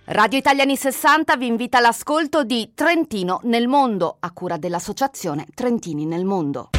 Radio Italiani 60 vi invita all'ascolto di Trentino nel mondo, a cura dell'associazione Trentini nel mondo.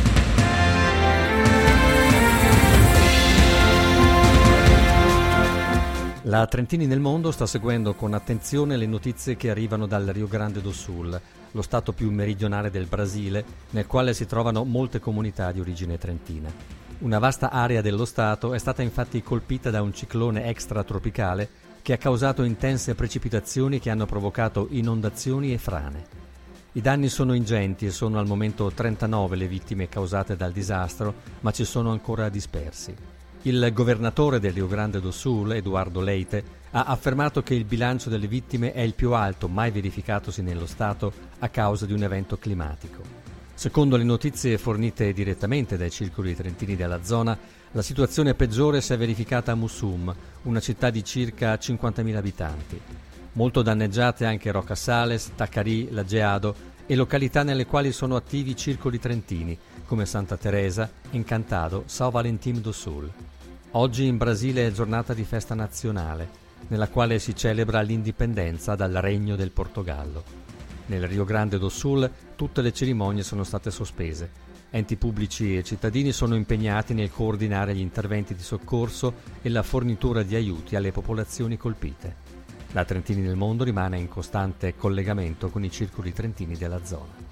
La Trentini nel mondo sta seguendo con attenzione le notizie che arrivano dal Rio Grande do Sul, lo stato più meridionale del Brasile, nel quale si trovano molte comunità di origine trentina. Una vasta area dello stato è stata infatti colpita da un ciclone extratropicale che ha causato intense precipitazioni che hanno provocato inondazioni e frane. I danni sono ingenti e sono al momento 39 le vittime causate dal disastro, ma ci sono ancora dispersi. Il governatore del Rio Grande do Sul, Eduardo Leite, ha affermato che il bilancio delle vittime è il più alto mai verificatosi nello Stato a causa di un evento climatico. Secondo le notizie fornite direttamente dai circoli trentini della zona, la situazione peggiore si è verificata a Mussum, una città di circa 50.000 abitanti. Molto danneggiate anche Roccasales, Tacarì, Lageado e località nelle quali sono attivi circoli trentini, come Santa Teresa, Encantado, São Valentim do Sul. Oggi in Brasile è giornata di festa nazionale, nella quale si celebra l'indipendenza dal Regno del Portogallo. Nel Rio Grande do Sul tutte le cerimonie sono state sospese. Enti pubblici e cittadini sono impegnati nel coordinare gli interventi di soccorso e la fornitura di aiuti alle popolazioni colpite. La Trentini nel mondo rimane in costante collegamento con i circoli trentini della zona.